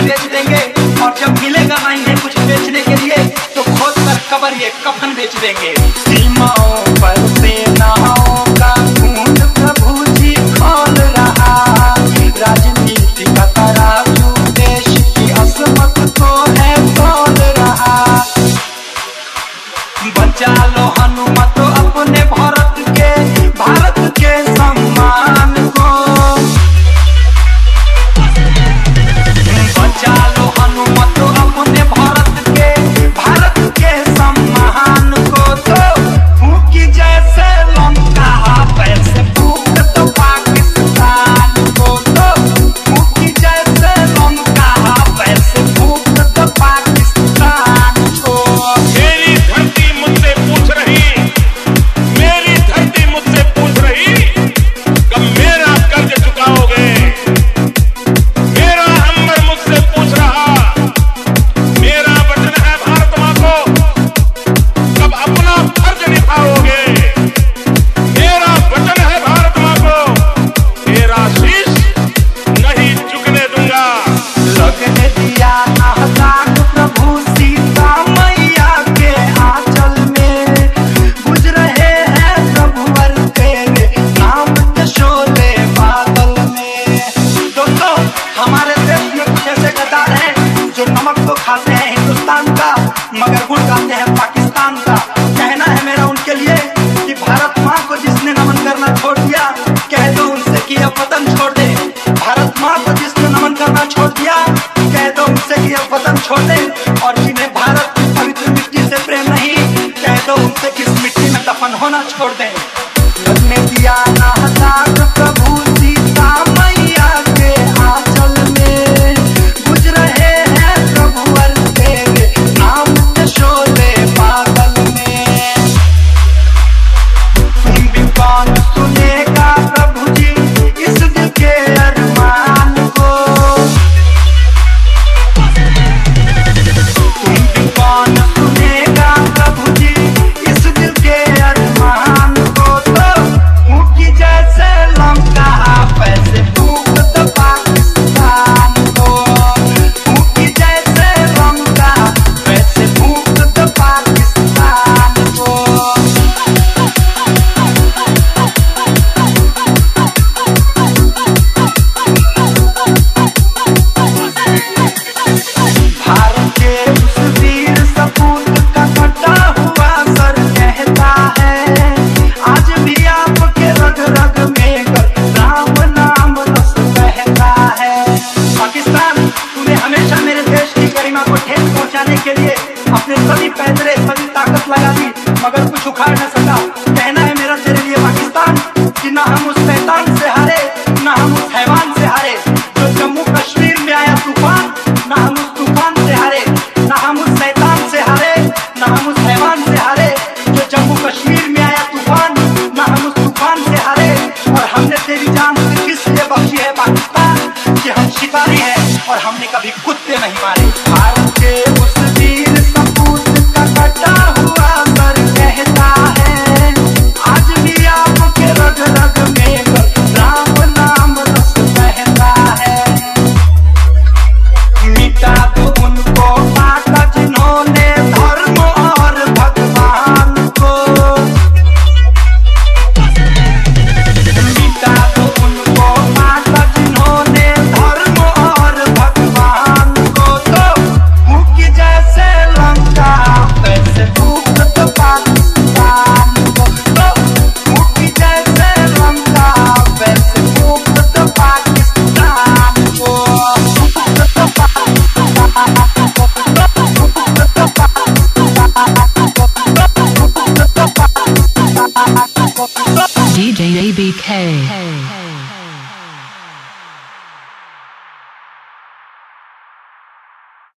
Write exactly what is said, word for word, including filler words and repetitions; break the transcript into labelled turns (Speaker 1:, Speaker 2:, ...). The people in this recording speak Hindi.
Speaker 1: बेच देंगे, और जब मिलेगा ना इन्हें कुछ बेचने के लिए तो खोद कर कबर ये कफन बेच देंगे। सीमाओं पर सेनाओं का खून प्रभु जी खोल रहा, राजनीति का तराजू देश की असमत को है तोल रहा। बचा लो हनुमत अपने भारत के, भारत के सम्मान को, बचा लो हनुमत अपने भारत के, भारत के सम्मान को। तो फूकी जैसे लंका वैसे फूक तो पाकिस्तान को, तो फूकी जैसे लंका वैसे फूक तो पाकिस्तान को।
Speaker 2: मेरी धरती मुझसे पूछ रही, मेरी धरती मुझसे पूछ रही, कब मेरा कर्ज चुकाओगे? मेरा अंबर मुझसे पूछ रहा, मेरा वचन है भारत मां को, कब अपना फर्ज निभाओगे? मेरा वचन है भारत मां को, तेरा शीश नहीं झुकने दूंगा।
Speaker 1: लगने दिया नाहक प्रभु सीता मैया के आंचल में, बुझ रहे हैं प्रभु वर तेरे नाम के शोले बादल में। दोस्तों, हमारे देश में कुछ ऐसे गद्दार हैं जो नमक तो खाते हैं हिंदुस्तान का मगर गुण गाते हैं पाकिस्तान का। कहना है मेरा उनके लिए कि भारत माँ को जिसने नमन करना छोड़ दिया, कह दो उनसे कि अब वतन छोड़ दे। भारत माँ को जिसने नमन करना छोड़ दिया, कह दो उनसे कि अब वतन छोड़ दे। और जिन्हें भारत की पवित्र मिट्टी से प्रेम नहीं, कह दो उनसे कि इस मिट्टी में दफन होना छोड़ दें। लगने दिया नाहक प्रभु सीता मैया के आंचल में, बुझ रहे हैं प्रभु वर तेरे नाम के शोले बादल में। तुम भी कौन सुनेगा प्रभु जी इस दिल के अरमान को, तुम भी कौन सुनेगा प्रभु जी इस दिल के अरमान को। तो फूकी जैसे लंका वैसे फूक तो पाकिस्तान को, फूकी जैसे लंका वैसे फूक तो पाकिस्तान को। भारत के उस वीर सपूत का कटा हुआ सर कहता है, आज भी आपके रग रग में राम नाम रस बहता है। पाकिस्तान, तूने हमेशा मेरे देश की गरिमा को ठेस पहुंचाने के लिए अपने सभी पैदरे सभी ताकत लगा दी मगर कुछ उखाड़ न सका। कहना है मेरा तेरे लिए पाकिस्तान कि ना हम उस शैतान से हारे, ना हम उस हैवान से हारे जो जम्मू कश्मीर में आया तूफान, ना हम उस तूफान से हारे, ना हम उस शैतान से हारे, ना हम उस हैवान से हारे जो जम्मू कश्मीर में आया तूफान, ना हम उस तूफान से हारे। और हमने तेरी जान किस लिए बख्शी है पाकिस्तान कि हम शिकारी हैं और हमने कभी कुत्ते नहीं मारे। भारत के उस वीर सपूत का कटा हुआ सर कहता है, आज भी आपके रग रग में राम नाम रस बहता है। मिटा दो उनको काटा जिन्होंने धर्म और भगवान को, मिटा दो उनको काटा जिन्होंने धर्म और भगवान को। तो फूकी जैसे लंका वैसे फूक तो पाकिस्तान को, तो फूकी जैसे लंका वैसे फूक तो पाकिस्तान को, फूक तो पाकिस्तान को, फूक तो पाकिस्तान को, फूक तो पाकिस्तान को।
Speaker 3: D J A B K